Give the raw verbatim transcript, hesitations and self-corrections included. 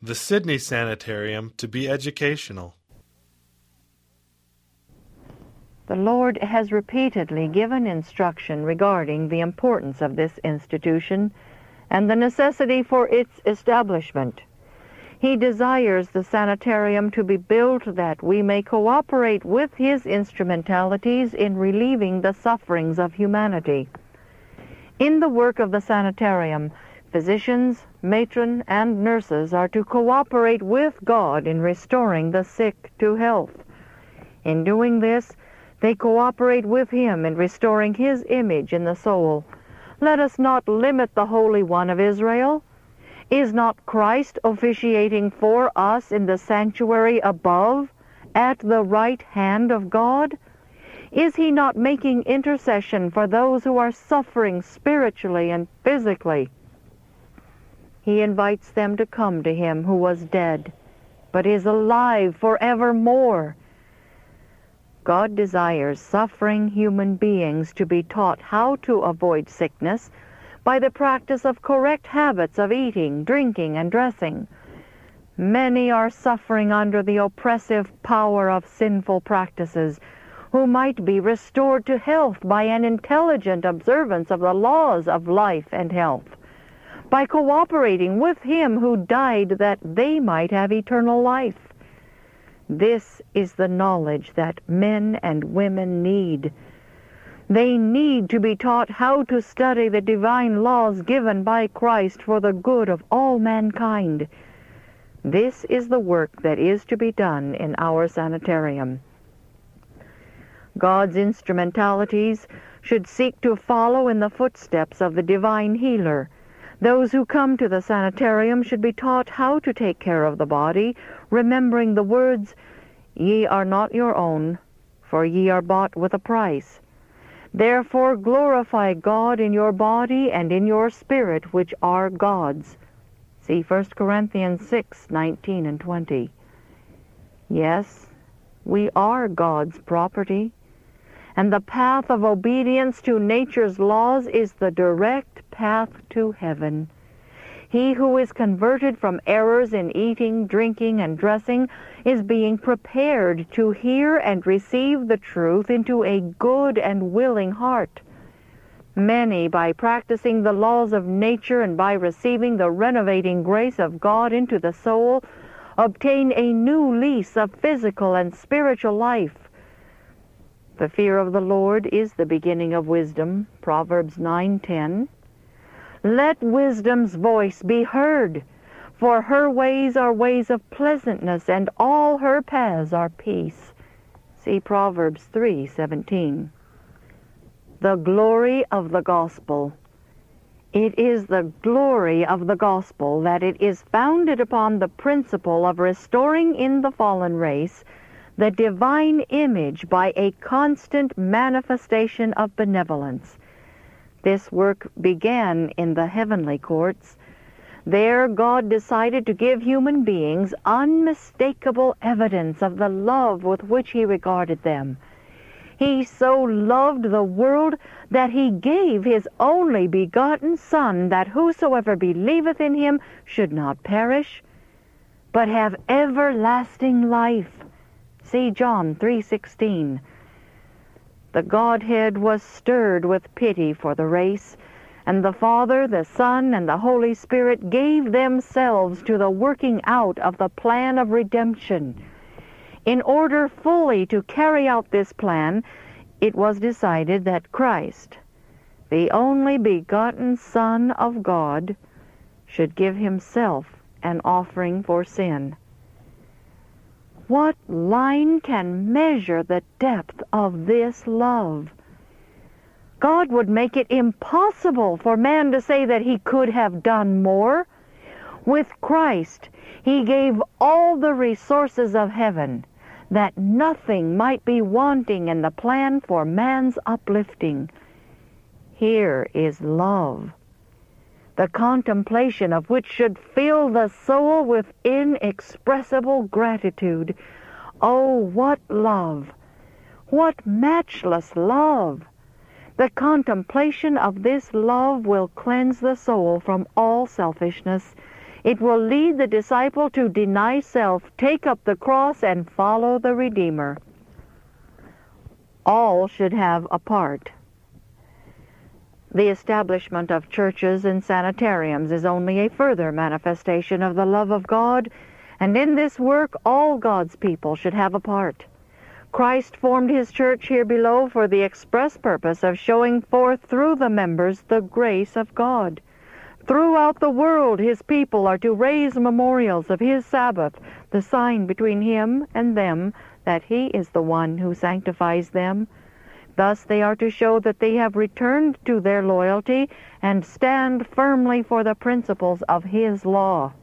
the Sydney Sanitarium to be educational. The Lord has repeatedly given instruction regarding the importance of this institution and the necessity for its establishment. He desires the sanitarium to be built that we may cooperate with His instrumentalities in relieving the sufferings of humanity. In the work of the sanitarium, physicians, matron, and nurses are to cooperate with God in restoring the sick to health. In doing this, they cooperate with Him in restoring His image in the soul. Let us not limit the Holy One of Israel. Is not Christ officiating for us in the sanctuary above, at the right hand of God? Is He not making intercession for those who are suffering spiritually and physically? He invites them to come to Him who was dead, but is alive forevermore. God desires suffering human beings to be taught how to avoid sickness by the practice of correct habits of eating, drinking, and dressing. Many are suffering under the oppressive power of sinful practices, who might be restored to health by an intelligent observance of the laws of life and health, by cooperating with Him who died that they might have eternal life. This is the knowledge that men and women need. They need to be taught how to study the divine laws given by Christ for the good of all mankind. This is the work that is to be done in our sanitarium. God's instrumentalities should seek to follow in the footsteps of the divine healer. Those who come to the sanitarium should be taught how to take care of the body, remembering the words, "Ye are not your own, for ye are bought with a price. Therefore glorify God in your body and in your spirit, which are God's." See First Corinthians six, nineteen and twenty. Yes, we are God's property, and the path of obedience to nature's laws is the direct path to heaven. He who is converted from errors in eating, drinking, and dressing is being prepared to hear and receive the truth into a good and willing heart. Many, by practicing the laws of nature and by receiving the renovating grace of God into the soul, obtain a new lease of physical and spiritual life. The fear of the Lord is the beginning of wisdom, Proverbs nine ten. Let wisdom's voice be heard, for her ways are ways of pleasantness, and all her paths are peace. See Proverbs three seventeen. The glory of the gospel. It is the glory of the gospel that it is founded upon the principle of restoring in the fallen race the divine image by a constant manifestation of benevolence. This work began in the heavenly courts. There God decided to give human beings unmistakable evidence of the love with which He regarded them. He so loved the world that He gave His only begotten Son, that whosoever believeth in Him should not perish, but have everlasting life. See John three sixteen. The Godhead was stirred with pity for the race, and the Father, the Son, and the Holy Spirit gave themselves to the working out of the plan of redemption. In order fully to carry out this plan, it was decided that Christ, the only begotten Son of God, should give Himself an offering for sin. What line can measure the depth of this love? God would make it impossible for man to say that he could have done more. With Christ, He gave all the resources of heaven, that nothing might be wanting in the plan for man's uplifting. Here is love, the contemplation of which should fill the soul with inexpressible gratitude. Oh, what love! What matchless love! The contemplation of this love will cleanse the soul from all selfishness. It will lead the disciple to deny self, take up the cross, and follow the Redeemer. All should have a part. The establishment of churches and sanitariums is only a further manifestation of the love of God, and in this work all God's people should have a part. Christ formed his church here below for the express purpose of showing forth through the members the grace of God. Throughout the world his people are to raise memorials of his Sabbath, the sign between him and them that he is the one who sanctifies them. Thus they are to show that they have returned to their loyalty and stand firmly for the principles of his law.